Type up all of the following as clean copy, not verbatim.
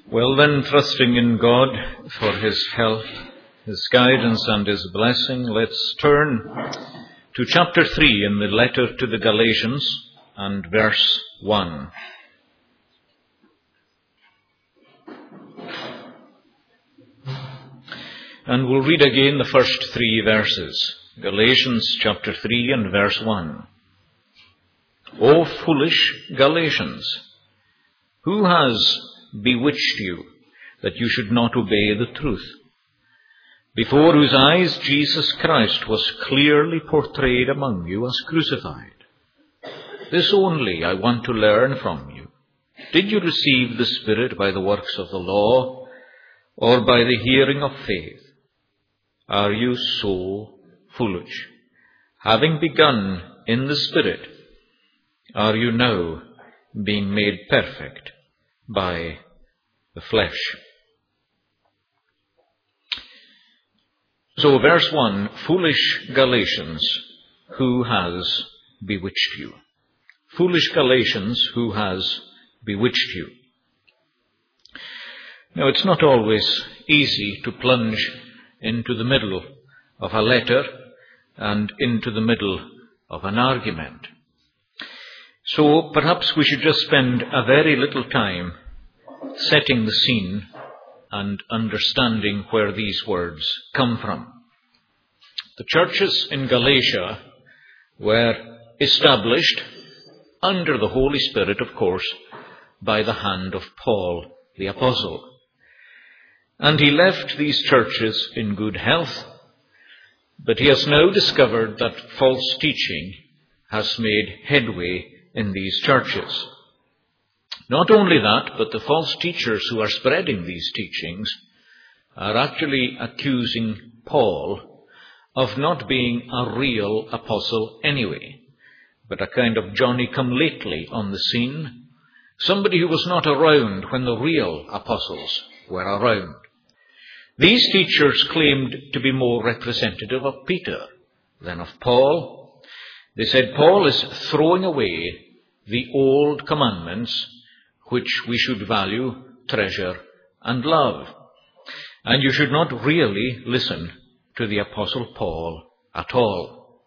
Well then, trusting in God for His help, His guidance and His blessing, let's turn to chapter 3 in the letter to the Galatians and verse 1. And we'll read again the first 3 verses. Galatians chapter 3 and verse 1. O foolish Galatians, who has bewitched you that you should not obey the truth, before whose eyes Jesus Christ was clearly portrayed among you as crucified? This only I want to learn from you. Did you receive the Spirit by the works of the law, or by the hearing of faith? Are you so foolish? Having begun in the Spirit, are you now being made perfect by the flesh? So verse 1, foolish Galatians, who has bewitched you? Foolish Galatians, who has bewitched you? Now, it's not always easy to plunge into the middle of a letter and into the middle of an argument. So perhaps we should just spend a very little time setting the scene and understanding where these words come from. The churches in Galatia were established under the Holy Spirit, of course, by the hand of Paul the Apostle. And he left these churches in good health, but he has now discovered that false teaching has made headway in these churches. Not only that, but the false teachers who are spreading these teachings are actually accusing Paul of not being a real apostle anyway, but a kind of Johnny-come-lately on the scene, somebody who was not around when the real apostles were around. These teachers claimed to be more representative of Peter than of Paul. They said Paul is throwing away the old commandments which we should value, treasure, and love. And you should not really listen to the Apostle Paul at all.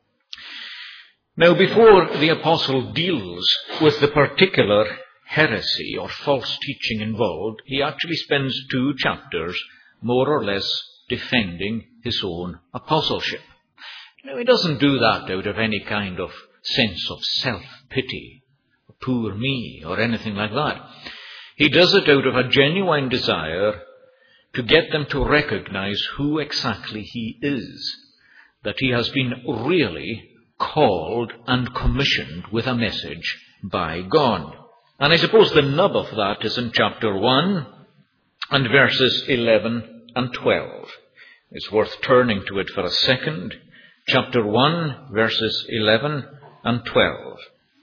Now, before the Apostle deals with the particular heresy or false teaching involved, he actually spends 2 chapters more or less defending his own apostleship. Now, he doesn't do that out of any kind of sense of self-pity, poor me, or anything like that. He does it out of a genuine desire to get them to recognize who exactly he is, that he has been really called and commissioned with a message by God. And I suppose the nub of that is in chapter 1 and verses 11 and 12. It's worth turning to it for a second. Chapter 1, verses 11 and 12.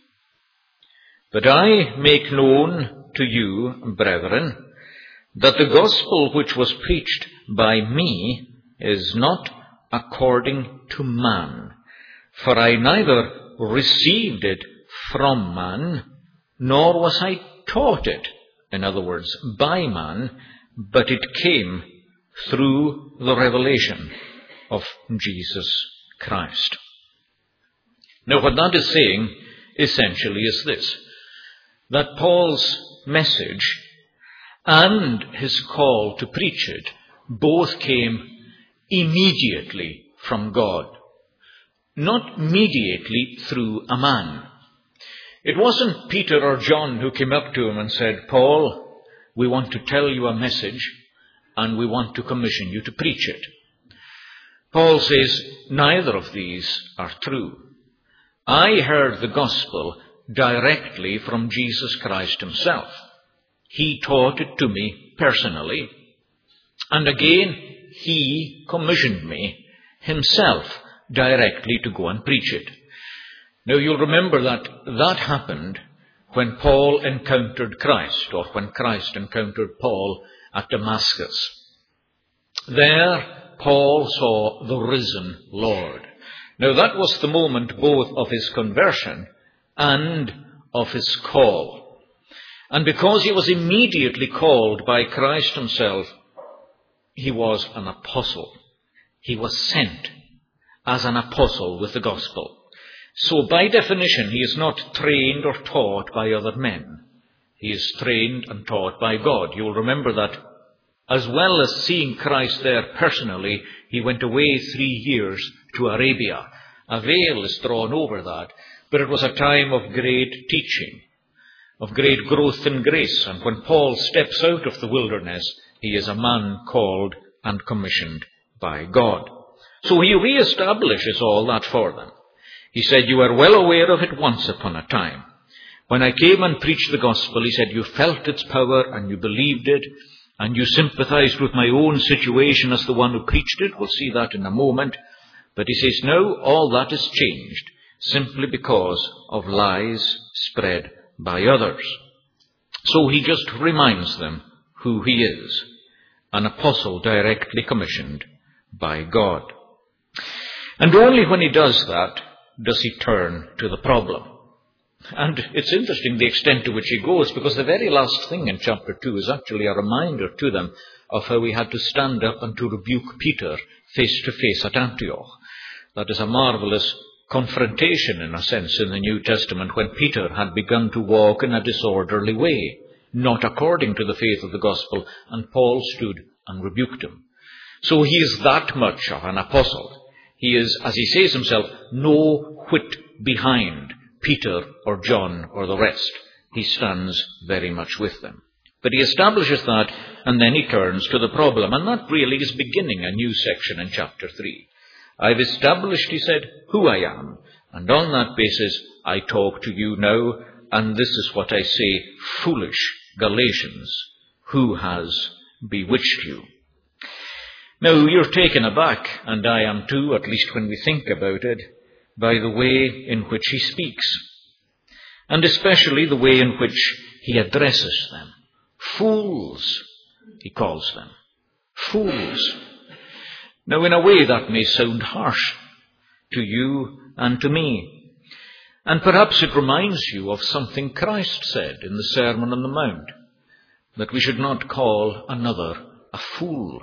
But I make known to you, brethren, that the gospel which was preached by me is not according to man. For I neither received it from man, nor was I taught it, in other words, by man, but it came through the revelation of Jesus Christ. Now, what that is saying essentially is this, that Paul's message and his call to preach it both came immediately from God, not mediately through a man. It wasn't Peter or John who came up to him and said, Paul, we want to tell you a message and we want to commission you to preach it. Paul says, neither of these are true. I heard the gospel directly from Jesus Christ himself. He taught it to me personally. And again, he commissioned me himself directly to go and preach it. Now, you'll remember that happened when Paul encountered Christ, or when Christ encountered Paul at Damascus. There, Paul saw the risen Lord. Now, that was the moment both of his conversion and of his call. And because he was immediately called by Christ himself, he was an apostle. He was sent as an apostle with the gospel. So by definition, he is not trained or taught by other men. He is trained and taught by God. You'll remember that as well as seeing Christ there personally, he went away 3 years to Arabia. A veil is drawn over that, but it was a time of great teaching, of great growth in grace. And when Paul steps out of the wilderness, he is a man called and commissioned by God. So he reestablishes all that for them. He said, you are well aware of it once upon a time. When I came and preached the gospel, he said, you felt its power and you believed it, and you sympathized with my own situation as the one who preached it. We'll see that in a moment. But he says, no, all that has changed simply because of lies spread by others. So he just reminds them who he is, an apostle directly commissioned by God. And only when he does that does he turn to the problem. And it's interesting the extent to which he goes, because the very last thing in chapter 2 is actually a reminder to them of how he had to stand up and to rebuke Peter face to face at Antioch. That is a marvelous confrontation, in a sense, in the New Testament, when Peter had begun to walk in a disorderly way, not according to the faith of the gospel, and Paul stood and rebuked him. So he is that much of an apostle. He is, as he says himself, no whit behind Peter or John or the rest. He stands very much with them. But he establishes that, and then he turns to the problem. And that really is beginning a new section in chapter 3. I've established, he said, who I am. And on that basis, I talk to you now. And this is what I say, foolish Galatians, who has bewitched you? Now, you're taken aback, and I am too, at least when we think about it, by the way in which he speaks, and especially the way in which he addresses them. Fools, he calls them. Fools. Now, in a way that may sound harsh to you and to me, and perhaps it reminds you of something Christ said in the Sermon on the Mount, that we should not call another a fool.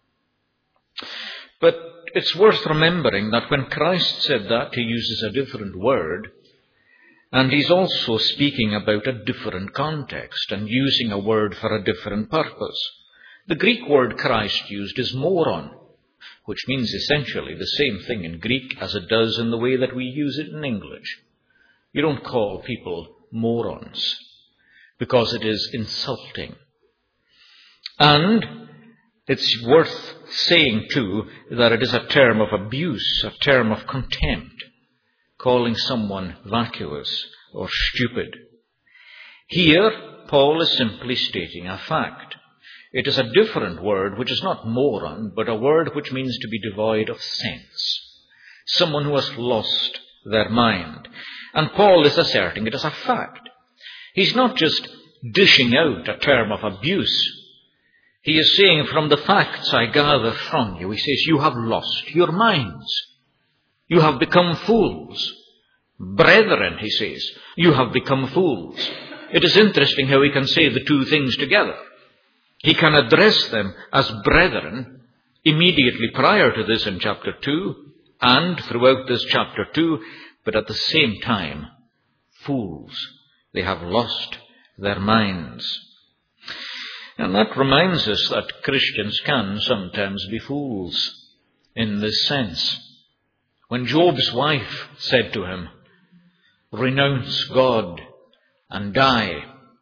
But it's worth remembering that when Christ said that, he uses a different word, and he's also speaking about a different context and using a word for a different purpose. The Greek word Christ used is moron, which means essentially the same thing in Greek as it does in the way that we use it in English. You don't call people morons because it is insulting. And it's worth saying, too, that it is a term of abuse, a term of contempt, calling someone vacuous or stupid. Here, Paul is simply stating a fact. It is a different word, which is not moron, but a word which means to be devoid of sense. Someone who has lost their mind. And Paul is asserting it as a fact. He's not just dishing out a term of abuse. He is saying, from the facts I gather from you, he says, you have lost your minds. You have become fools. Brethren, he says, you have become fools. It is interesting how he can say the two things together. He can address them as brethren immediately prior to this in chapter 2 and throughout this chapter 2, but at the same time, fools. They have lost their minds. And that reminds us that Christians can sometimes be fools in this sense. When Job's wife said to him, renounce God and die,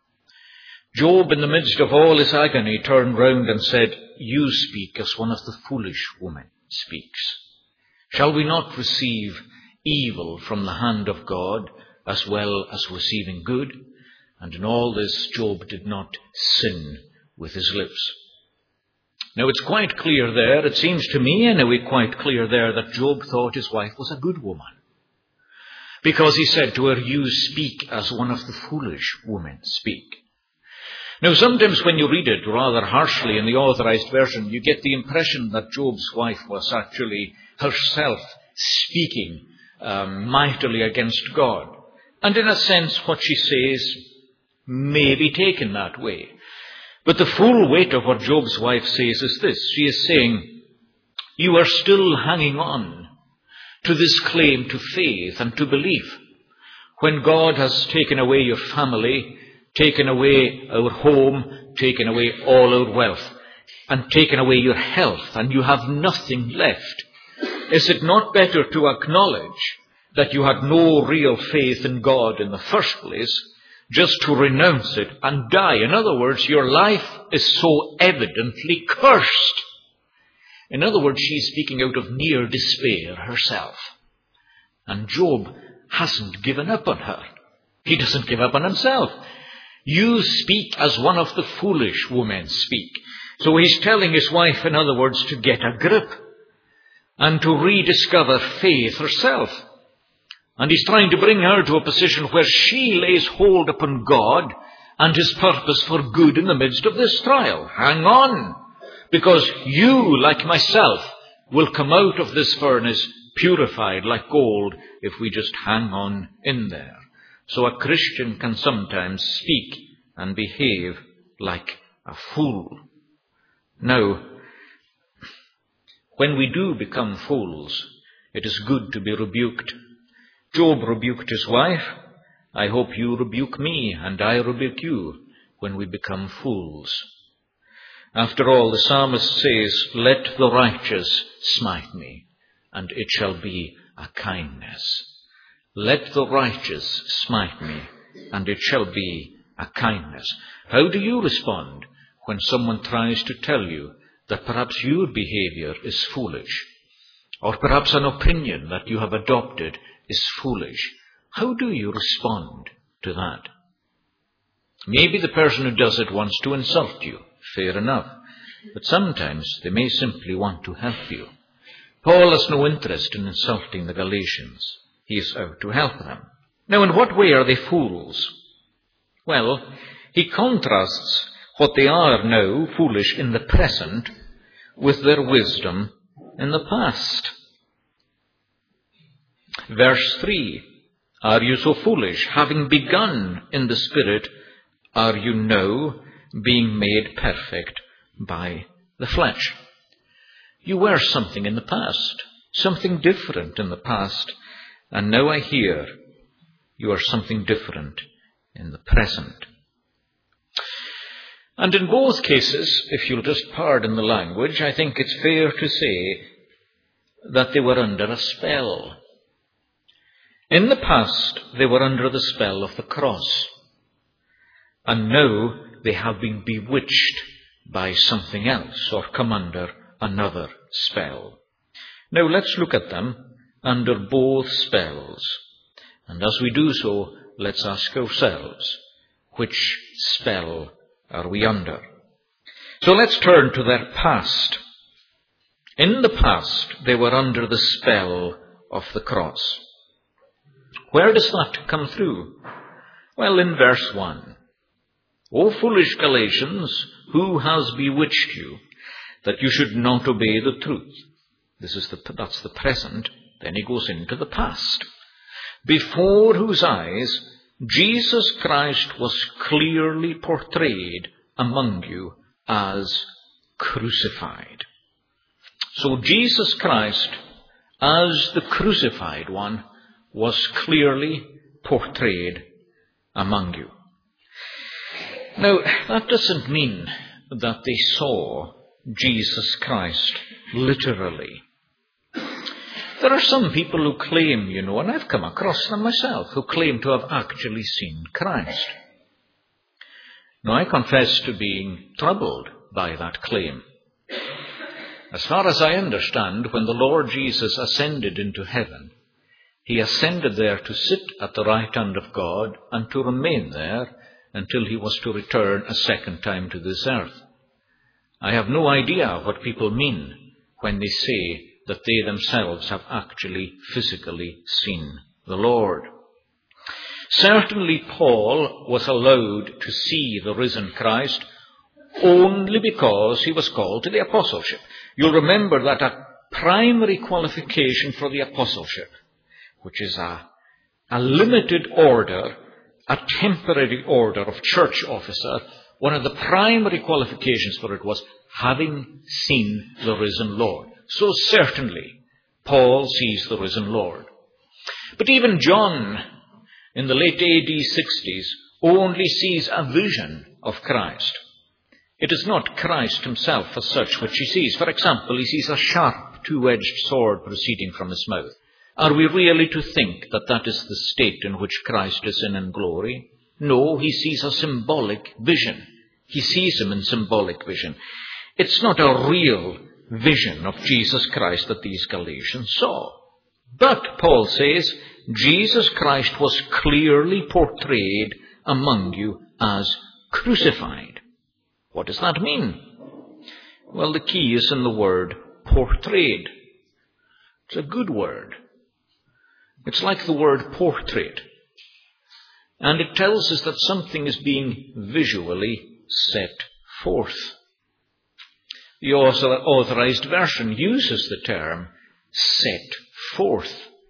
Job, in the midst of all his agony, turned round and said, you speak as one of the foolish women speaks. Shall we not receive evil from the hand of God as well as receiving good? And in all this, Job did not sin with his lips. Now, it's quite clear there, it seems to me anyway, quite clear there that Job thought his wife was a good woman. Because he said to her, you speak as one of the foolish women speak. Now, sometimes when you read it rather harshly in the Authorized Version, you get the impression that Job's wife was actually herself speaking mightily against God. And in a sense, what she says may be taken that way. But the full weight of what Job's wife says is this. She is saying, you are still hanging on to this claim to faith and to belief. When God has taken away your family, taken away our home, taken away all our wealth, and taken away your health, and you have nothing left, is it not better to acknowledge that you had no real faith in God in the first place, just to renounce it and die? In other words, your life is so evidently cursed. In other words, she's speaking out of near despair herself. And Job hasn't given up on her. He doesn't give up on himself. You speak as one of the foolish women speak. So he's telling his wife, in other words, to get a grip and to rediscover faith herself. And he's trying to bring her to a position where she lays hold upon God and his purpose for good in the midst of this trial. Hang on, because you, like myself, will come out of this furnace purified like gold if we just hang on in there. So a Christian can sometimes speak and behave like a fool. Now, when we do become fools, it is good to be rebuked. Job rebuked his wife. I hope you rebuke me, and I rebuke you when we become fools. After all, the psalmist says, let the righteous smite me, and it shall be a kindness. Let the righteous smite me, and it shall be a kindness. How do you respond when someone tries to tell you that perhaps your behavior is foolish, or perhaps an opinion that you have adopted is foolish? How do you respond to that? Maybe the person who does it wants to insult you. Fair enough. But sometimes they may simply want to help you. Paul has no interest in insulting the Galatians. He is out to help them. Now, in what way are they fools? Well, he contrasts what they are now, foolish in the present, with their wisdom in the past. Verse 3, are you so foolish? Having begun in the Spirit, are you now being made perfect by the flesh? You were something in the past, something different in the past, and now I hear you are something different in the present. And in both cases, if you'll just pardon the language, I think it's fair to say that they were under a spell. In the past, they were under the spell of the cross. And now they have been bewitched by something else or come under another spell. Now let's look at them under both spells. And as we do so, let's ask ourselves, which spell are we under? So let's turn to their past. In the past, they were under the spell of the cross. Where does that come through? Well, in verse 1. O foolish Galatians, who has bewitched you, that you should not obey the truth? That's the present. Then he goes into the past. Before whose eyes Jesus Christ was clearly portrayed among you as crucified. So Jesus Christ, as the crucified one, was clearly portrayed among you. Now, that doesn't mean that they saw Jesus Christ literally. There are some people who claim, and I've come across them myself, who claim to have actually seen Christ. Now, I confess to being troubled by that claim. As far as I understand, when the Lord Jesus ascended into heaven, he ascended there to sit at the right hand of God and to remain there until he was to return a second time to this earth. I have no idea what people mean when they say that they themselves have actually physically seen the Lord. Certainly Paul was allowed to see the risen Christ only because he was called to the apostleship. You'll remember that a primary qualification for the apostleship, which is a limited order a temporary order of church officer, one of the primary qualifications for it was having seen the risen Lord. So certainly, Paul sees the risen Lord. But even John, in the late AD 60s, only sees a vision of Christ. It is not Christ himself as such which he sees. For example, he sees a sharp, two-edged sword proceeding from his mouth. Are we really to think that that is the state in which Christ is in glory? No, he sees a symbolic vision. He sees him in symbolic vision. It's not a real vision of Jesus Christ that these Galatians saw. But, Paul says, Jesus Christ was clearly portrayed among you as crucified. What does that mean? Well, the key is in the word portrayed. It's a good word. It's like the word portrait. And it tells us that something is being visually set forth. The Authorized Version uses the term set forth.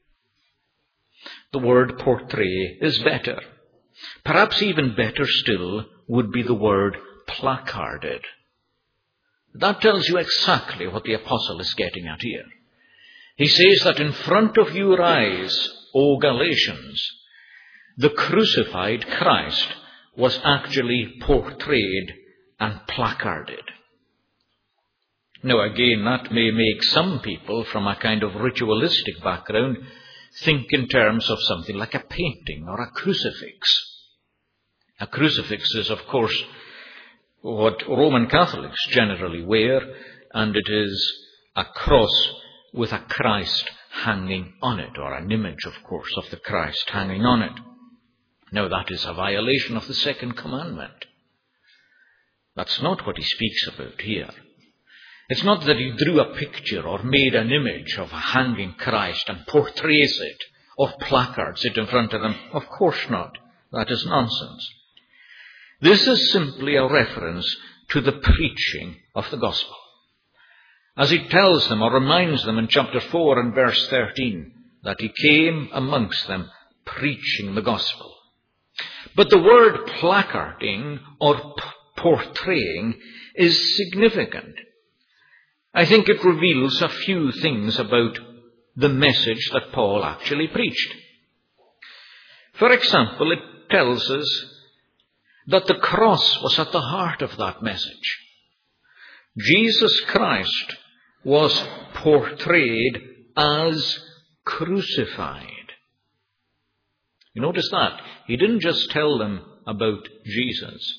The word portray is better. Perhaps even better still would be the word placarded. That tells you exactly what the apostle is getting at here. He says that in front of your eyes, O Galatians, the crucified Christ was actually portrayed and placarded. Now again, that may make some people from a kind of ritualistic background think in terms of something like a painting or a crucifix. A crucifix is, of course, what Roman Catholics generally wear, and it is a cross with a Christ hanging on it, or an image, of course, of the Christ hanging on it. Now, that is a violation of the second commandment. That's not what he speaks about here. It's not that he drew a picture or made an image of a hanging Christ and portrays it or placards it in front of them. Of course not. That is nonsense. This is simply a reference to the preaching of the gospel. As he tells them or reminds them in chapter 4 and verse 13 that he came amongst them preaching the gospel. But the word placarding or portraying is significant. I think it reveals a few things about the message that Paul actually preached. For example, it tells us that the cross was at the heart of that message. Jesus Christ was portrayed as crucified. You notice that? He didn't just tell them about Jesus.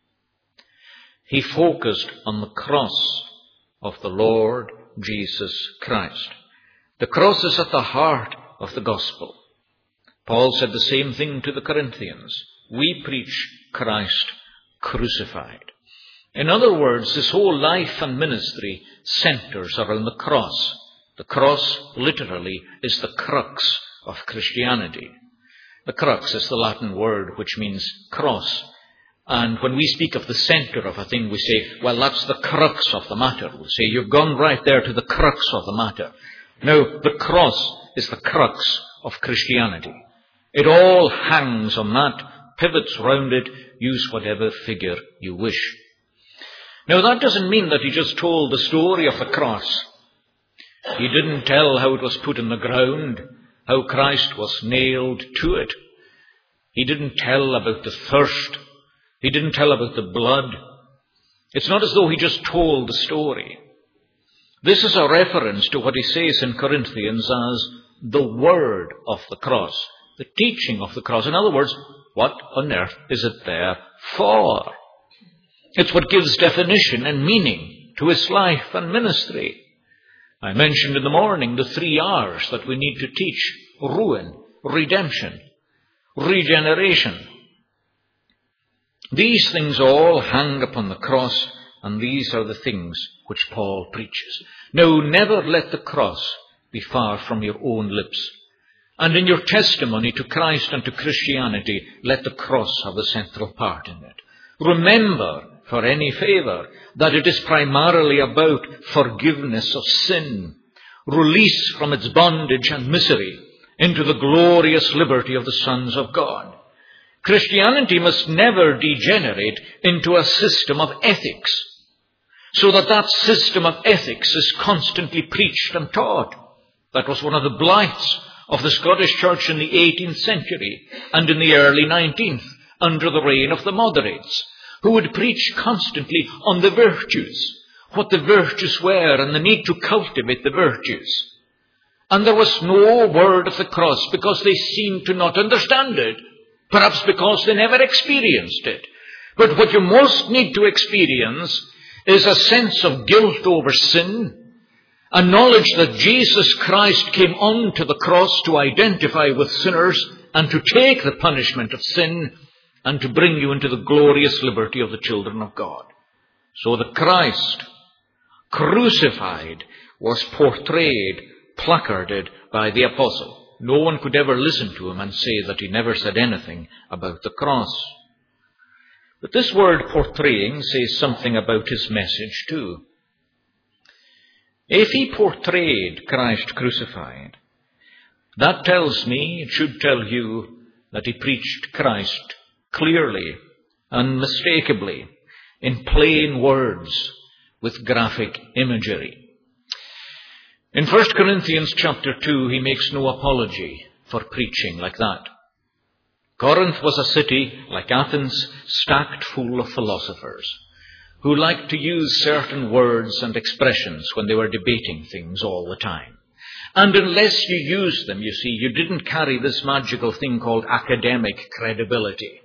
He focused on the cross of the Lord Jesus Christ. The cross is at the heart of the gospel. Paul said the same thing to the Corinthians. We preach Christ crucified. In other words, this whole life and ministry centers around the cross. The cross, literally, is the crux of Christianity. The crux is the Latin word which means cross. And when we speak of the center of a thing, we say, well, that's the crux of the matter. We say, you've gone right there to the crux of the matter. No, the cross is the crux of Christianity. It all hangs on that, pivots round it, use whatever figure you wish. Now, that doesn't mean that he just told the story of the cross. He didn't tell how it was put in the ground, how Christ was nailed to it. He didn't tell about the thirst. He didn't tell about the blood. It's not as though he just told the story. This is a reference to what he says in Corinthians as the word of the cross, the teaching of the cross. In other words, what on earth is it there for? It's what gives definition and meaning to his life and ministry. I mentioned in the morning the 3 R's that we need to teach: ruin, redemption, regeneration. These things all hang upon the cross, and these are the things which Paul preaches. Now, never let the cross be far from your own lips. And in your testimony to Christ and to Christianity, let the cross have a central part in it. Remember, for any favor, that it is primarily about forgiveness of sin, release from its bondage and misery into the glorious liberty of the sons of God. Christianity must never degenerate into a system of ethics, so that system of ethics is constantly preached and taught. That was one of the blights of the Scottish Church in the 18th century and in the early 19th, under the reign of the moderates, who would preach constantly on the virtues, what the virtues were and the need to cultivate the virtues. And there was no word of the cross because they seemed to not understand it, perhaps because they never experienced it. But what you most need to experience is a sense of guilt over sin, a knowledge that Jesus Christ came onto the cross to identify with sinners and to take the punishment of sin and to bring you into the glorious liberty of the children of God. So the Christ crucified was portrayed, placarded by the apostle. No one could ever listen to him and say that he never said anything about the cross. But this word portraying says something about his message too. If he portrayed Christ crucified, that tells me, it should tell you, that he preached Christ clearly, unmistakably, in plain words, with graphic imagery. In 1 Corinthians chapter 2, he makes no apology for preaching like that. Corinth was a city, like Athens, stacked full of philosophers, who liked to use certain words and expressions when they were debating things all the time. And unless you used them, you see, you didn't carry this magical thing called academic credibility.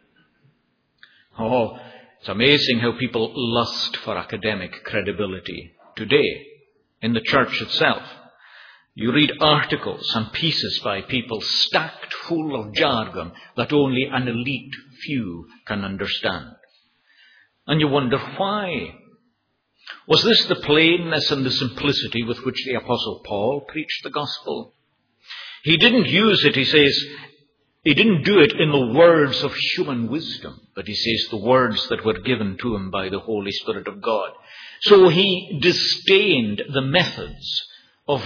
Oh, it's amazing how people lust for academic credibility today in the church itself. You read articles and pieces by people stacked full of jargon that only an elite few can understand. And you wonder why. Was this the plainness and the simplicity with which the Apostle Paul preached the gospel? He didn't use it, he says, he didn't do it in the words of human wisdom, but he says the words that were given to him by the Holy Spirit of God. So he disdained the methods of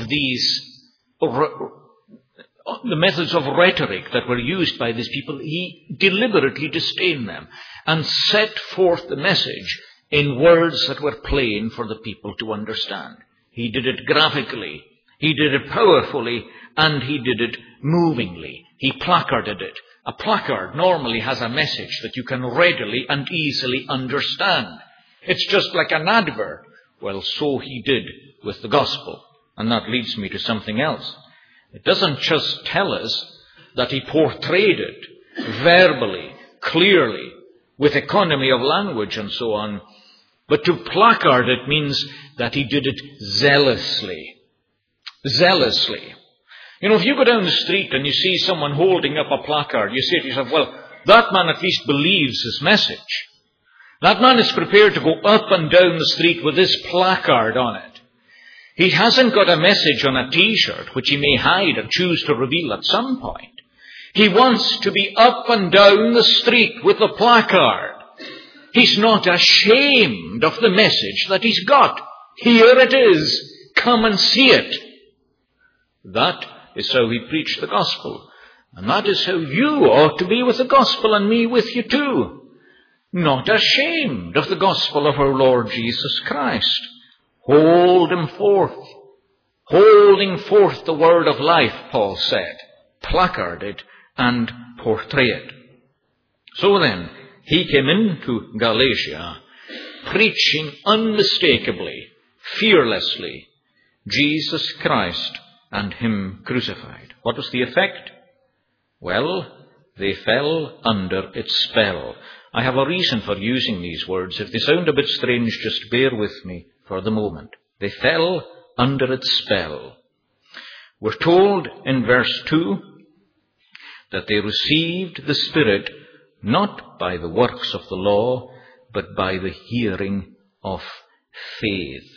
the methods of rhetoric that were used by these people. He deliberately disdained them and set forth the message in words that were plain for the people to understand. He did it graphically, he did it powerfully, and he did it movingly. He placarded it. A placard normally has a message that you can readily and easily understand. It's just like an advert. Well, so he did with the gospel. And that leads me to something else. It doesn't just tell us that he portrayed it verbally, clearly, with economy of language and so on. But to placard it means that he did it zealously. Zealously. You know, if you go down the street and you see someone holding up a placard, you say to yourself, well, that man at least believes his message. That man is prepared to go up and down the street with this placard on it. He hasn't got a message on a t-shirt, which he may hide and choose to reveal at some point. He wants to be up and down the street with the placard. He's not ashamed of the message that he's got. Here it is. Come and see it. That is how he preached the gospel. And that is how you ought to be with the gospel, and me with you too. Not ashamed of the gospel of our Lord Jesus Christ. Hold him forth. Holding forth the word of life, Paul said. Placard it and portray it. So then, he came into Galatia, preaching unmistakably, fearlessly, Jesus Christ and him crucified. What was the effect? Well, they fell under its spell. I have a reason for using these words. If they sound a bit strange, just bear with me for the moment. They fell under its spell. We're told in verse 2 that they received the Spirit not by the works of the law, but by the hearing of faith.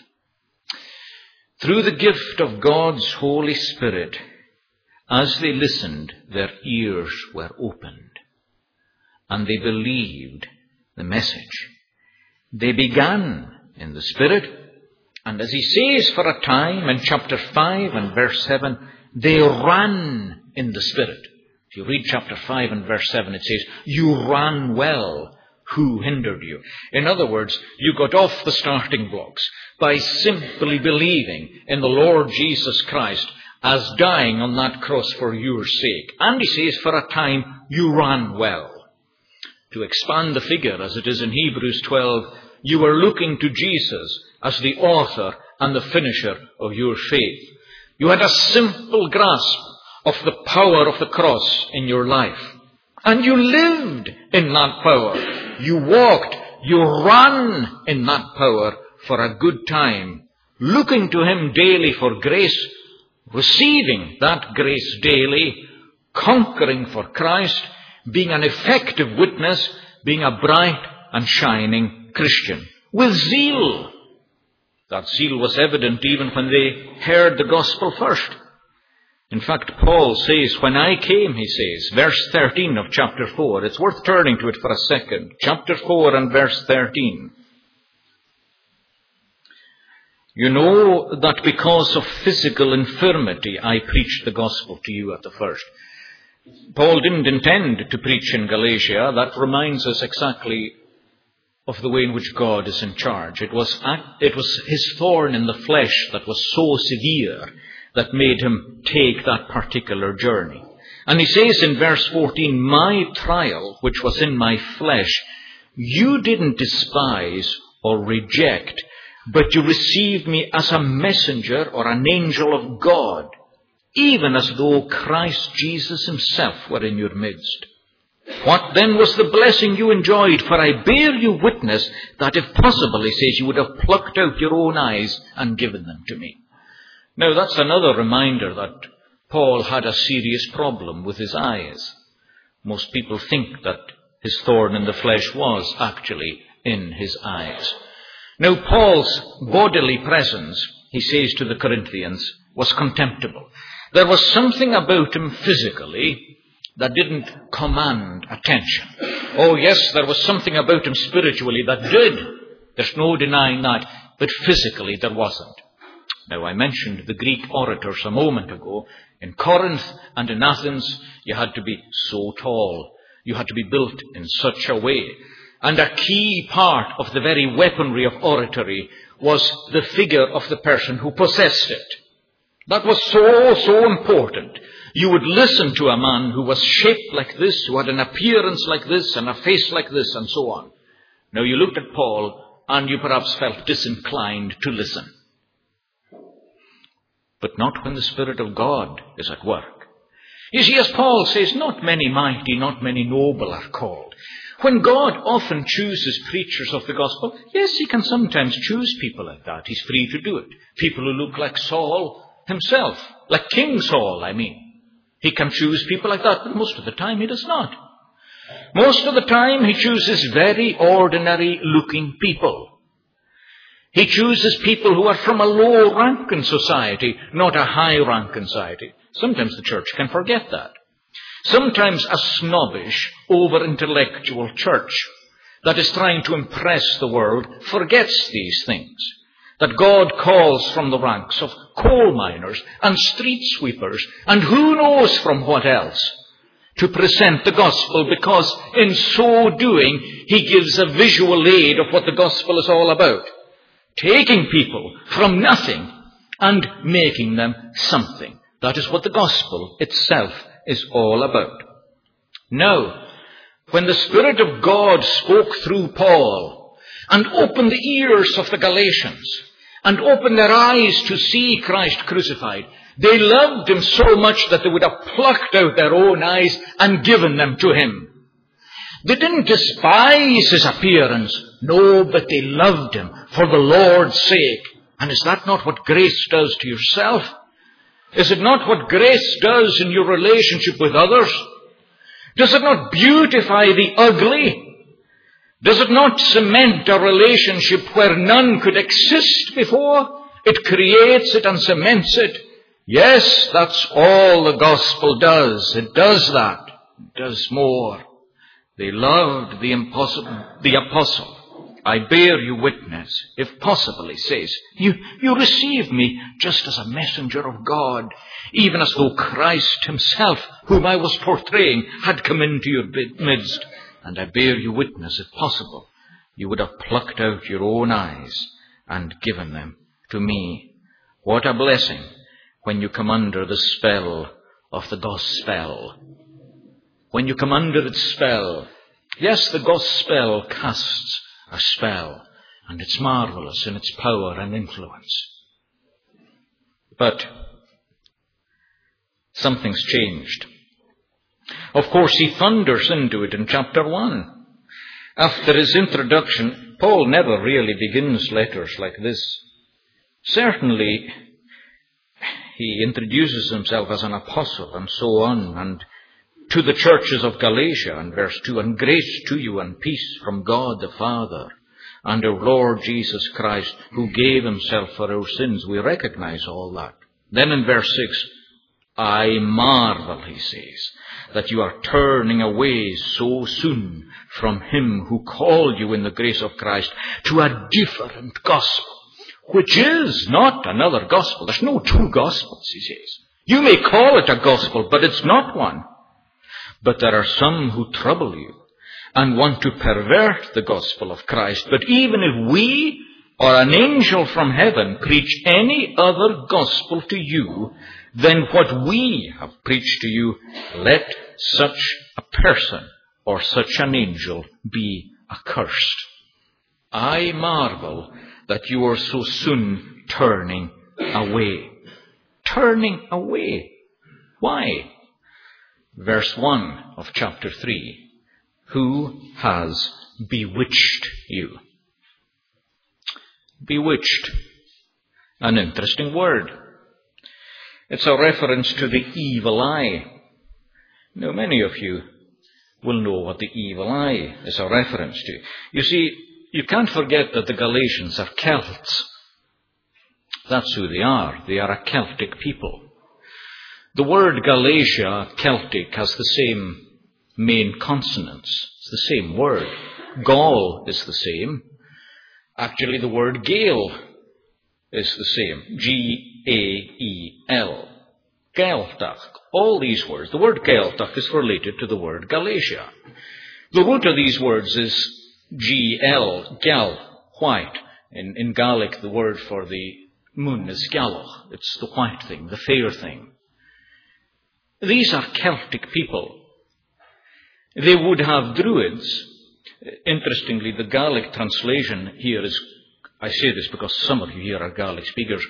Through the gift of God's Holy Spirit, as they listened, their ears were opened, and they believed the message. They began in the Spirit, and as he says for a time in chapter 5 and verse 7, they ran in the Spirit. If you read chapter 5 and verse 7, it says, you ran well. Who hindered you? In other words, you got off the starting blocks by simply believing in the Lord Jesus Christ as dying on that cross for your sake. And he says, for a time, you ran well. To expand the figure, as it is in Hebrews 12, you were looking to Jesus as the author and the finisher of your faith. You had a simple grasp of the power of the cross in your life. And you lived in that power. You walked, you ran in that power for a good time, looking to him daily for grace, receiving that grace daily, conquering for Christ, being an effective witness, being a bright and shining Christian, with zeal. That zeal was evident even when they heard the gospel first. In fact, Paul says, when I came, he says, verse 13 of chapter 4, it's worth turning to it for a second. Chapter 4 and verse 13. You know that because of physical infirmity, I preached the gospel to you at the first. Paul didn't intend to preach in Galatia. That reminds us exactly of the way in which God is in charge. It was his thorn in the flesh that was so severe that made him take that particular journey. And he says in verse 14, my trial, which was in my flesh, you didn't despise or reject, but you received me as a messenger or an angel of God, even as though Christ Jesus himself were in your midst. What then was the blessing you enjoyed? For I bear you witness that if possible, he says, you would have plucked out your own eyes and given them to me. Now that's another reminder that Paul had a serious problem with his eyes. Most people think that his thorn in the flesh was actually in his eyes. Now Paul's bodily presence, he says to the Corinthians, was contemptible. There was something about him physically that didn't command attention. Oh yes, there was something about him spiritually that did. There's no denying that. But physically there wasn't. Now I mentioned the Greek orators a moment ago. In Corinth and in Athens, you had to be so tall. You had to be built in such a way. And a key part of the very weaponry of oratory was the figure of the person who possessed it. That was so important. You would listen to a man who was shaped like this, who had an appearance like this, and a face like this, and so on. Now you looked at Paul, and you perhaps felt disinclined to listen. But not when the Spirit of God is at work. You see, as Paul says, not many mighty, not many noble are called. When God often chooses preachers of the gospel, yes, he can sometimes choose people like that. He's free to do it. People who look like Saul himself, like King Saul, I mean. He can choose people like that, but most of the time he does not. Most of the time he chooses very ordinary looking people. He chooses people who are from a low rank in society, not a high rank in society. Sometimes the church can forget that. Sometimes a snobbish, over-intellectual church that is trying to impress the world forgets these things. That God calls from the ranks of coal miners and street sweepers and who knows from what else to present the gospel, because in so doing he gives a visual aid of what the gospel is all about. Taking people from nothing and making them something. That is what the gospel itself is all about. Now, when the Spirit of God spoke through Paul and opened the ears of the Galatians and opened their eyes to see Christ crucified, they loved him so much that they would have plucked out their own eyes and given them to him. They didn't despise his appearance. No, but they loved him for the Lord's sake. And is that not what grace does to yourself? Is it not what grace does in your relationship with others? Does it not beautify the ugly? Does it not cement a relationship where none could exist before? It creates it and cements it. Yes, that's all the gospel does. It does that. It does more. They loved the apostle. I bear you witness, if possible, he says, you receive me just as a messenger of God, even as though Christ himself, whom I was portraying, had come into your midst. And I bear you witness, if possible, you would have plucked out your own eyes and given them to me. What a blessing when you come under the spell of the gospel. When you come under its spell. Yes, the gospel casts a spell, and it's marvelous in its power and influence. But something's changed. Of course, he thunders into it in chapter 1. After his introduction, Paul never really begins letters like this. Certainly, he introduces himself as an apostle and so on, and to the churches of Galatia in verse 2, and grace to you and peace from God the Father and our Lord Jesus Christ, who gave himself for our sins. We recognize all that. Then in verse 6, I marvel, he says, that you are turning away so soon from him who called you in the grace of Christ to a different gospel, which is not another gospel. There's no two gospels, he says. You may call it a gospel, but it's not one. But there are some who trouble you and want to pervert the gospel of Christ. But even if we or an angel from heaven preach any other gospel to you than what we have preached to you, let such a person or such an angel be accursed. I marvel that you are so soon turning away. Turning away. Why? Verse 1 of chapter 3. Who has bewitched you? Bewitched. An interesting word. It's a reference to the evil eye. Now, many of you will know what the evil eye is a reference to. You see, you can't forget that the Galatians are Celts. That's who they are. They are a Celtic people. The word Galatia, Celtic, has the same main consonants. It's the same word. Gaul is the same. Actually, the word Gael is the same. G-A-E-L. Gaeltacht. All these words. The word Gaeltacht is related to the word Galatia. The root of these words is G-L, gal, white. In Gaelic, the word for the moon is galloch. It's the white thing, the fair thing. These are Celtic people. They would have Druids. Interestingly, the Gaelic translation here is, I say this because some of you here are Gaelic speakers,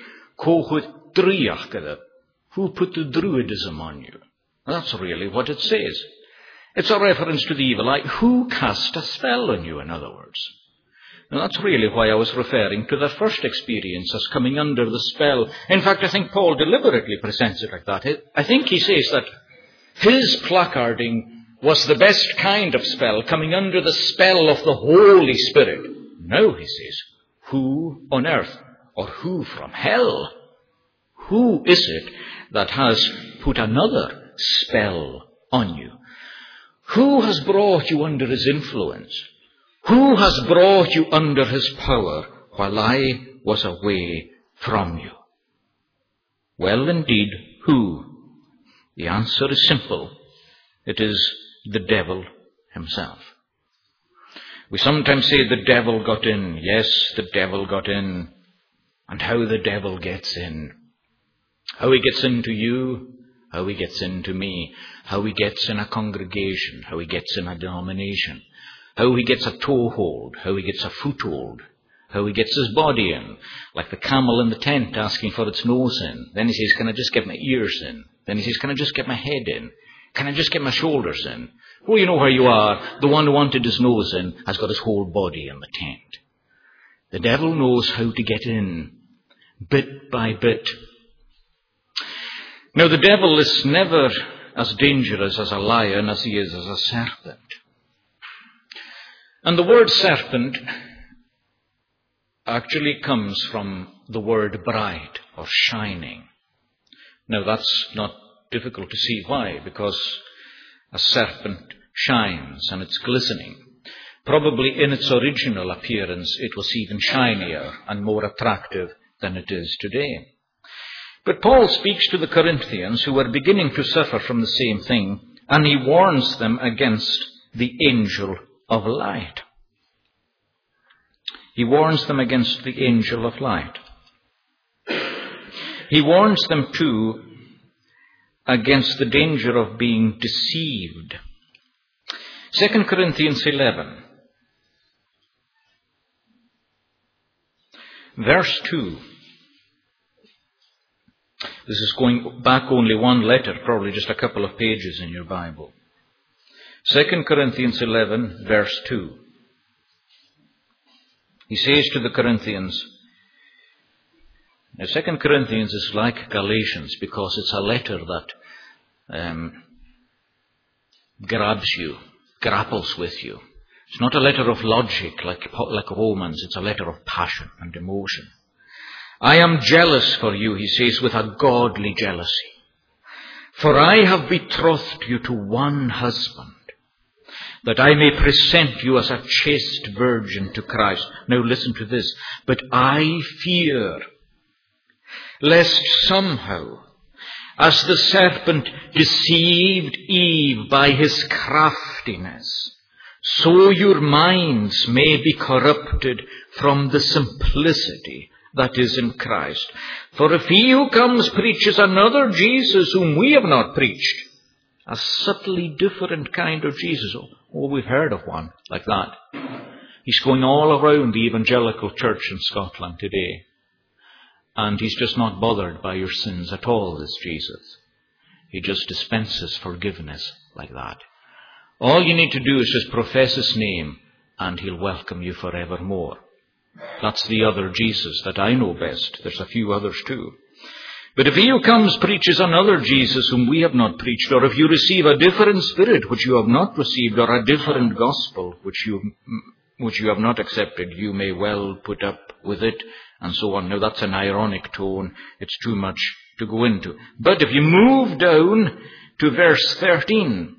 who put the Druidism on you? That's really what it says. It's a reference to the evil eye. Who cast a spell on you, in other words? And that's really why I was referring to the first experience as coming under the spell. In fact, I think Paul deliberately presents it like that. I think he says that his placarding was the best kind of spell, coming under the spell of the Holy Spirit. No, he says, who on earth, or who from hell? Who is it that has put another spell on you? Who has brought you under his influence? Who has brought you under his power while I was away from you? Well, indeed, who? The answer is simple. It is the devil himself. We sometimes say the devil got in. Yes, the devil got in. And how the devil gets in. How he gets into you, how he gets into me, how he gets in a congregation, how he gets in a denomination, how he gets a toehold, how he gets a foothold, how he gets his body in, like the camel in the tent asking for its nose in. Then he says, can I just get my ears in? Then he says, can I just get my head in? Can I just get my shoulders in? Well, you know where you are. The one who wanted his nose in has got his whole body in the tent. The devil knows how to get in, bit by bit. Now, the devil is never as dangerous as a lion as he is as a serpent. And the word serpent actually comes from the word bright or shining. Now, that's not difficult to see why, because a serpent shines and it's glistening. Probably in its original appearance, it was even shinier and more attractive than it is today. But Paul speaks to the Corinthians who are beginning to suffer from the same thing, and he warns them against the angel of light. He warns them against the angel of light. He warns them too against the danger of being deceived. 2 Corinthians 11, verse 2. This is going back only one letter, probably just a couple of pages in your Bible. 2 Corinthians 11, verse 2. He says to the Corinthians, now 2 Corinthians is like Galatians because it's a letter that grabs you, grapples with you. It's not a letter of logic like Romans, it's a letter of passion and emotion. I am jealous for you, he says, with a godly jealousy. For I have betrothed you to one husband, that I may present you as a chaste virgin to Christ. Now listen to this. But I fear, lest somehow, as the serpent deceived Eve by his craftiness, so your minds may be corrupted from the simplicity that is in Christ. For if he who comes preaches another Jesus whom we have not preached, a subtly different kind of Jesus, oh, we've heard of one like that. He's going all around the evangelical church in Scotland today. And he's just not bothered by your sins at all, this Jesus. He just dispenses forgiveness like that. All you need to do is just profess his name and he'll welcome you forevermore. That's the other Jesus that I know best. There's a few others too. But if he who comes preaches another Jesus whom we have not preached, or if you receive a different spirit which you have not received, or a different gospel which you have not accepted, you may well put up with it, and so on. Now that's an ironic tone. It's too much to go into. But if you move down to verse 13,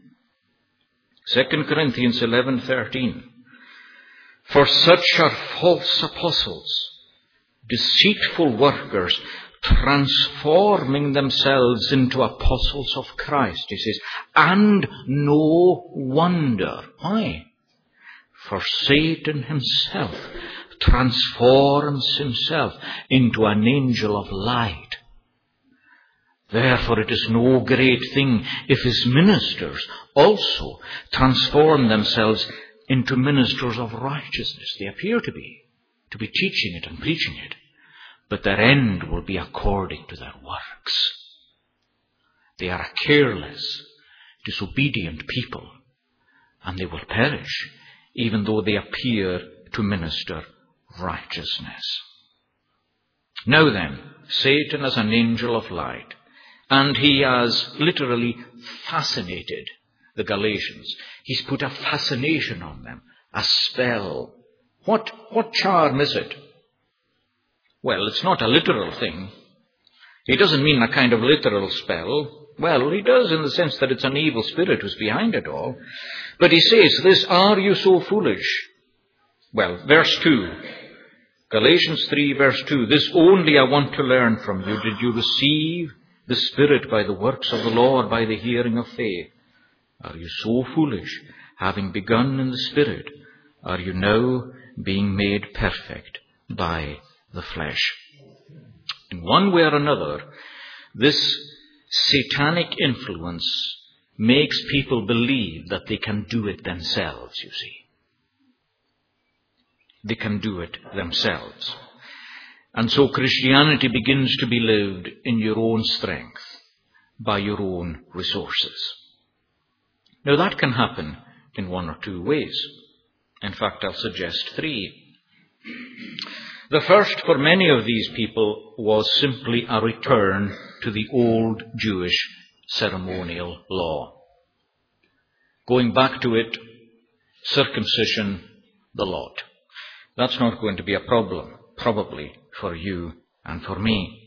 2 Corinthians 11:13, for such are false apostles, deceitful workers, transforming themselves into apostles of Christ, he says, and no wonder. Why? For Satan himself transforms himself into an angel of light. Therefore it is no great thing if his ministers also transform themselves into ministers of righteousness. They appear to be teaching it and preaching it, but their end will be according to their works. They are a careless, disobedient people, and they will perish, even though they appear to minister righteousness. Now then, Satan is an angel of light, and he has literally fascinated the Galatians. He's put a fascination on them, a spell. What charm is it? Well, it's not a literal thing. He doesn't mean a kind of literal spell. Well, he does in the sense that it's an evil spirit who's behind it all. But he says this, are you so foolish? Well, verse 2. Galatians 3, verse 2. This only I want to learn from you. Did you receive the Spirit by the works of the law or by the hearing of faith? Are you so foolish? Having begun in the Spirit, are you now being made perfect by the flesh? In one way or another, this satanic influence makes people believe that they can do it themselves, you see. They can do it themselves. And so Christianity begins to be lived in your own strength, by your own resources. Now that can happen in one or two ways. In fact, I'll suggest three. The first for many of these people was simply a return to the old Jewish ceremonial law. Going back to it, circumcision, the lot. That's not going to be a problem, probably, for you and for me.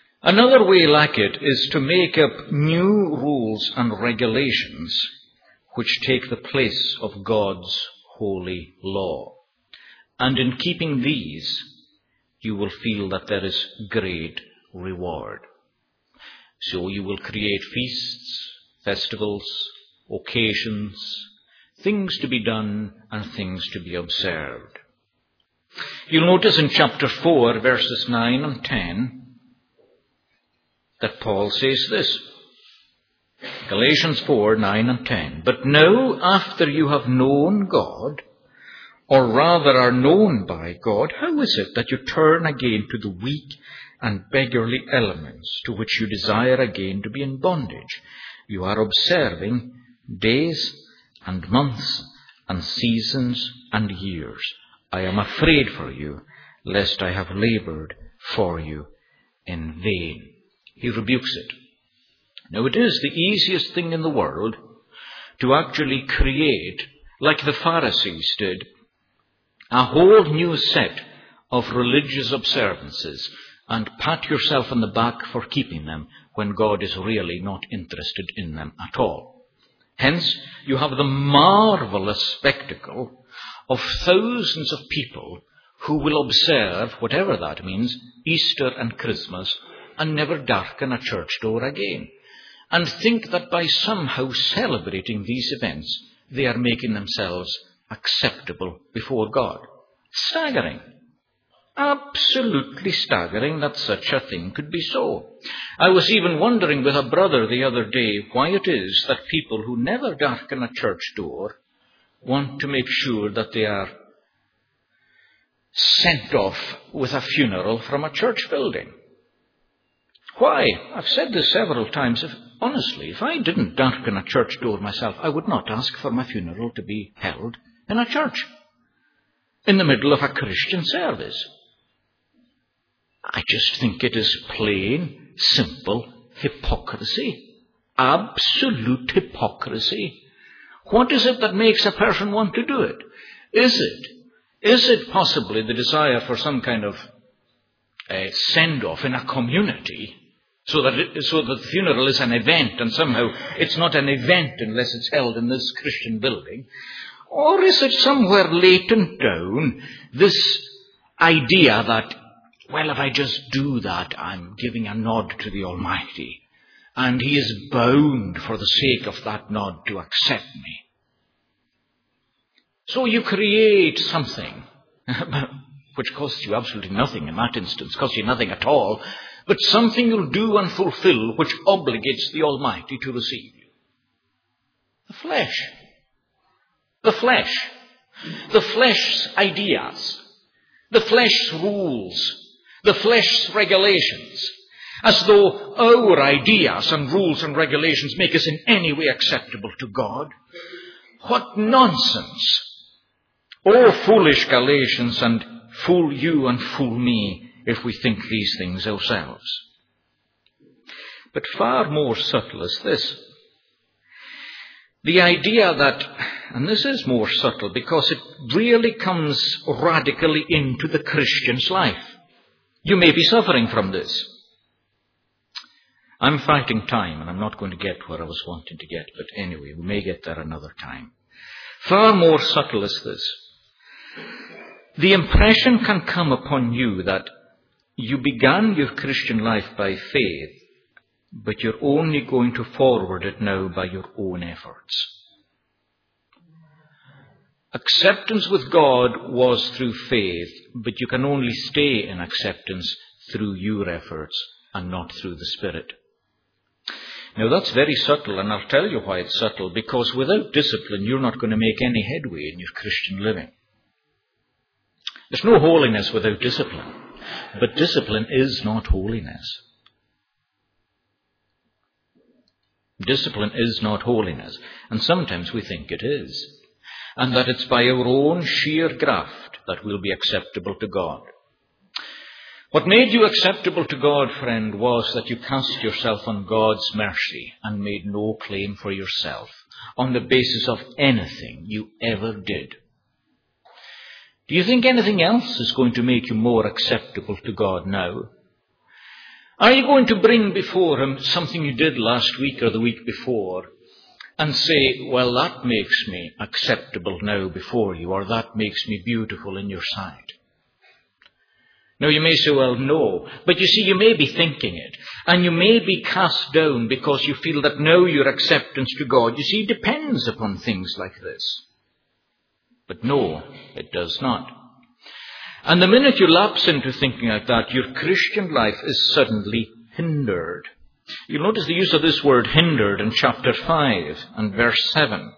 Another way like it is to make up new rules and regulations which take the place of God's holy law. And in keeping these, you will feel that there is great reward. So you will create feasts, festivals, occasions, things to be done and things to be observed. You'll notice in chapter 4, verses 9 and 10, that Paul says this. Galatians 4, 9 and 10. But now, after you have known God, or rather are known by God, how is it that you turn again to the weak and beggarly elements to which you desire again to be in bondage? You are observing days and months and seasons and years. I am afraid for you, lest I have labored for you in vain. He rebukes it. Now, it is the easiest thing in the world to actually create, like the Pharisees did, a whole new set of religious observances and pat yourself on the back for keeping them when God is really not interested in them at all. Hence, you have the marvelous spectacle of thousands of people who will observe, whatever that means, Easter and Christmas, and never darken a church door again, and think that by somehow celebrating these events, they are making themselves acceptable before God. Staggering. Absolutely staggering that such a thing could be so. I was even wondering with a brother the other day why it is that people who never darken a church door want to make sure that they are sent off with a funeral from a church building. Why? I've said this several times. Honestly, if I didn't darken a church door myself, I would not ask for my funeral to be held in a church, in the middle of a Christian service. I just think it is plain, simple hypocrisy. Absolute hypocrisy. What is it that makes a person want to do it? Is it possibly the desire for some kind of send-off in a community, so that the funeral is an event, and somehow it's not an event unless it's held in this Christian building? Or is it somewhere latent down, this idea that, well, if I just do that, I'm giving a nod to the Almighty, and He is bound for the sake of that nod to accept me? So you create something which costs you absolutely nothing in that instance, costs you nothing at all, but something you'll do and fulfill which obligates the Almighty to receive you. The flesh. The flesh. The flesh's ideas. The flesh's rules. The flesh's regulations. As though our ideas and rules and regulations make us in any way acceptable to God. What nonsense! Oh, foolish Galatians, and fool you and fool me if we think these things ourselves. But far more subtle is this. The idea that, and this is more subtle because it really comes radically into the Christian's life. You may be suffering from this. I'm fighting time and I'm not going to get where I was wanting to get, but anyway, we may get there another time. Far more subtle is this. The impression can come upon you that you began your Christian life by faith, but you're only going to forward it now by your own efforts. Acceptance with God was through faith, but you can only stay in acceptance through your efforts and not through the Spirit. Now that's very subtle, and I'll tell you why it's subtle, because without discipline you're not going to make any headway in your Christian living. There's no holiness without discipline, but discipline is not holiness. Discipline is not holiness, and sometimes we think it is, and that it's by our own sheer graft that we'll be acceptable to God. What made you acceptable to God, friend, was that you cast yourself on God's mercy and made no claim for yourself on the basis of anything you ever did. Do you think anything else is going to make you more acceptable to God now? Are you going to bring before Him something you did last week or the week before and say, well, that makes me acceptable now before you, or that makes me beautiful in your sight. Now you may say, well, no, but you see, you may be thinking it, and you may be cast down because you feel that now your acceptance to God, you see, depends upon things like this. But no, it does not. And the minute you lapse into thinking like that, your Christian life is suddenly hindered. You'll notice the use of this word hindered in chapter 5 and verse 7.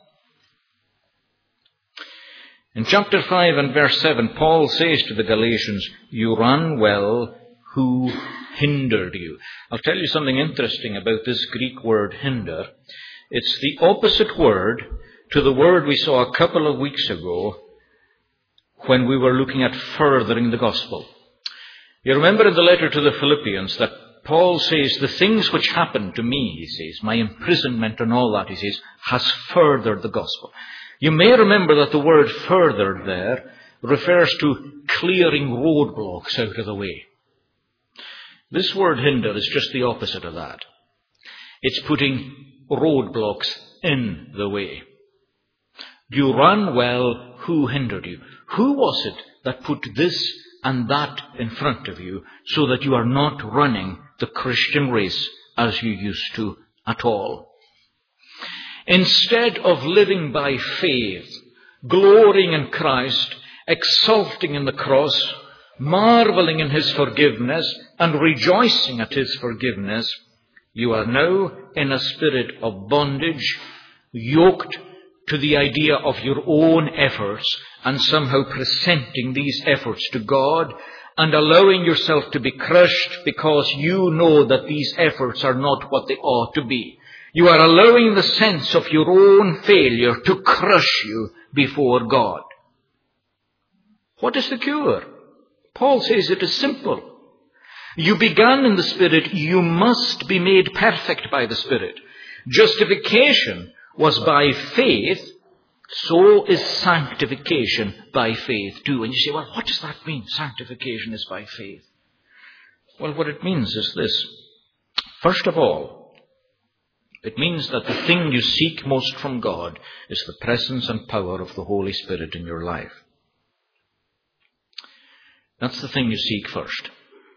In chapter 5 and verse 7, Paul says to the Galatians, you ran well, who hindered you? I'll tell you something interesting about this Greek word hinder. It's the opposite word to the word we saw a couple of weeks ago when we were looking at furthering the gospel. You remember in the letter to the Philippians that Paul says, the things which happened to me, he says, my imprisonment and all that, he says, has furthered the gospel. You may remember that the word furthered there refers to clearing roadblocks out of the way. This word hinder is just the opposite of that. It's putting roadblocks in the way. You ran well, who hindered you? Who was it that put this and that in front of you so that you are not running the Christian race as you used to at all? Instead of living by faith, glorying in Christ, exulting in the cross, marveling in his forgiveness, and rejoicing at his forgiveness, you are now in a spirit of bondage, yoked to the idea of your own efforts, and somehow presenting these efforts to God, and allowing yourself to be crushed because you know that these efforts are not what they ought to be. You are allowing the sense of your own failure to crush you before God. What is the cure? Paul says it is simple. You began in the Spirit, you must be made perfect by the Spirit. Justification was by faith, so is sanctification by faith too. And you say, well, what does that mean? Sanctification is by faith. Well, what it means is this. First of all, it means that the thing you seek most from God is the presence and power of the Holy Spirit in your life. That's the thing you seek first.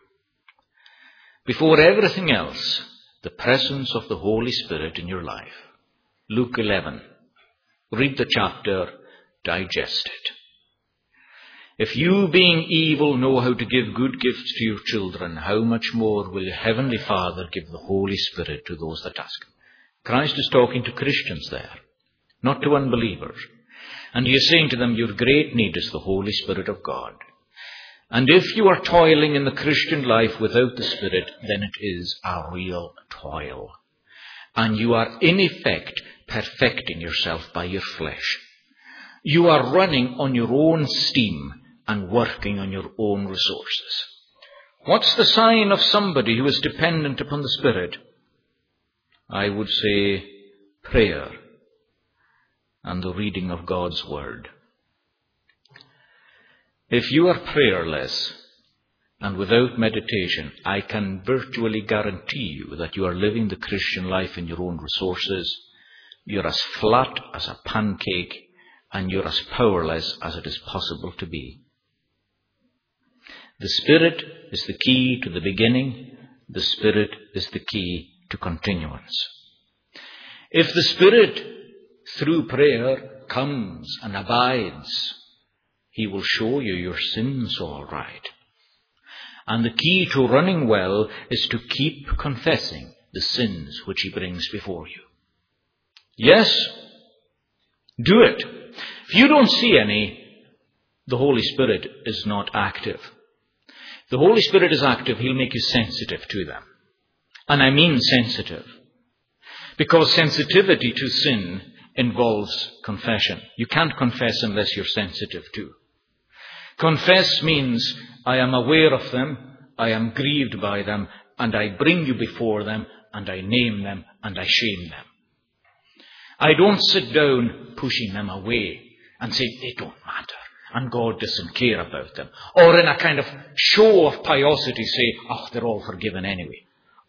Before everything else, the presence of the Holy Spirit in your life. Luke 11. Read the chapter, digest it. If you, being evil, know how to give good gifts to your children, how much more will your heavenly Father give the Holy Spirit to those that ask him? Christ is talking to Christians there, not to unbelievers. And he is saying to them, your great need is the Holy Spirit of God. And if you are toiling in the Christian life without the Spirit, then it is a real toil. And you are in effect perfecting yourself by your flesh. You are running on your own steam and working on your own resources. What's the sign of somebody who is dependent upon the Spirit? I would say prayer and the reading of God's Word. If you are prayerless and without meditation, I can virtually guarantee you that you are living the Christian life in your own resources. You're as flat as a pancake, and you're as powerless as it is possible to be. The Spirit is the key to the beginning. The Spirit is the key to continuance. If the Spirit, through prayer, comes and abides, he will show you your sins all right. And the key to running well is to keep confessing the sins which he brings before you. Yes, do it. If you don't see any, the Holy Spirit is not active. If the Holy Spirit is active, he'll make you sensitive to them. And I mean sensitive. Because sensitivity to sin involves confession. You can't confess unless you're sensitive to. Confess means I am aware of them, I am grieved by them, and I bring you before them, and I name them, and I shame them. I don't sit down pushing them away and say they don't matter, and God doesn't care about them. Or in a kind of show of piosity say, oh, they're all forgiven anyway.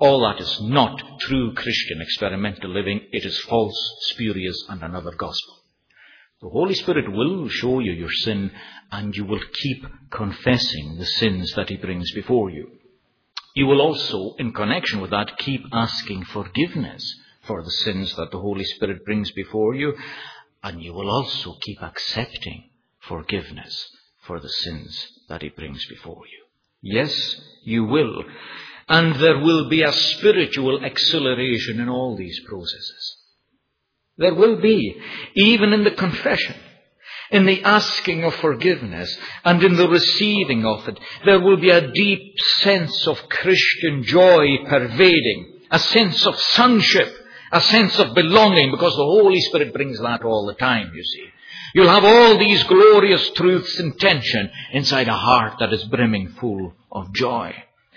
All that is not true Christian experimental living. It is false, spurious, and another gospel. The Holy Spirit will show you your sin, and you will keep confessing the sins that he brings before you. You will also, in connection with that, keep asking forgiveness for the sins that the Holy Spirit brings before you, and you will also keep accepting forgiveness for the sins that he brings before you. Yes, you will. And there will be a spiritual acceleration in all these processes. There will be, even in the confession, in the asking of forgiveness, and in the receiving of it. There will be a deep sense of Christian joy pervading, a sense of sonship, a sense of belonging, because the Holy Spirit brings that all the time, you see. You'll have all these glorious truths in tension inside a heart that is brimming full of joy.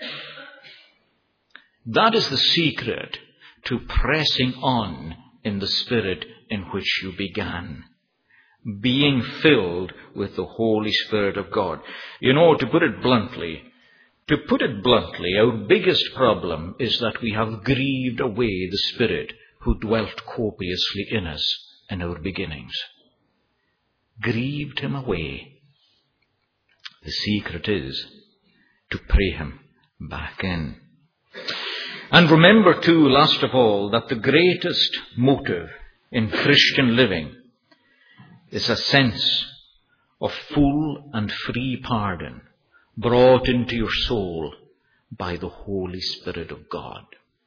That is the secret to pressing on in the Spirit in which you began. Being filled with the Holy Spirit of God. You know, to put it bluntly, our biggest problem is that we have grieved away the Spirit who dwelt copiously in us in our beginnings. Grieved him away. The secret is to pray him back in. And remember too, last of all, that the greatest motive in Christian living is a sense of full and free pardon brought into your soul by the Holy Spirit of God.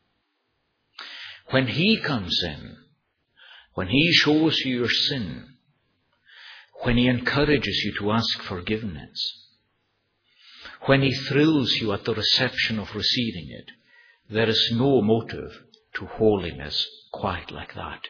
When he comes in, when he shows you your sin, when he encourages you to ask forgiveness, when he thrills you at the reception of receiving it, there is no motive to holiness quite like that.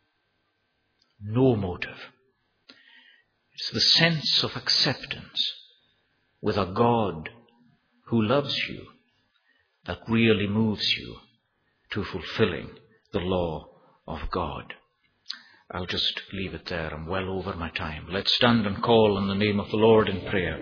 No motive. It's the sense of acceptance with a God who loves you that really moves you to fulfilling the law of God. I'll just leave it there. I'm well over my time. Let's stand and call on the name of the Lord in prayer.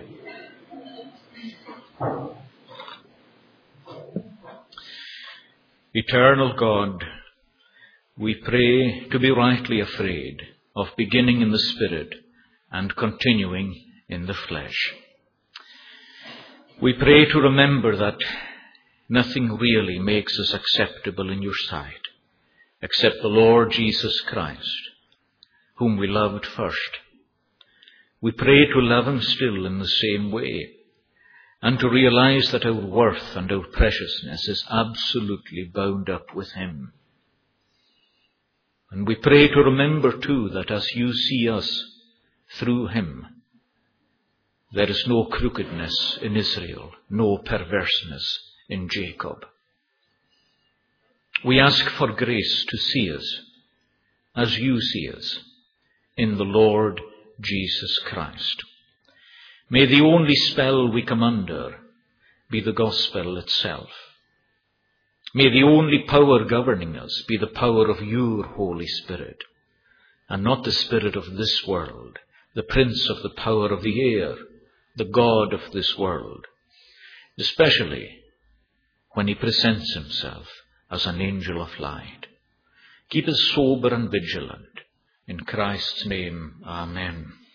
Eternal God, we pray to be rightly afraid of beginning in the Spirit and continuing in the flesh. We pray to remember that nothing really makes us acceptable in your sight except the Lord Jesus Christ, whom we loved first. We pray to love him still in the same way, and to realize that our worth and our preciousness is absolutely bound up with him. And we pray to remember too that as you see us through him, there is no crookedness in Israel, no perverseness in Jacob. We ask for grace to see us as you see us in the Lord Jesus Christ. May the only spell we come under be the gospel itself. May the only power governing us be the power of your Holy Spirit, and not the spirit of this world, the prince of the power of the air, the God of this world, especially when he presents himself as an angel of light. Keep us sober and vigilant. In Christ's name, amen.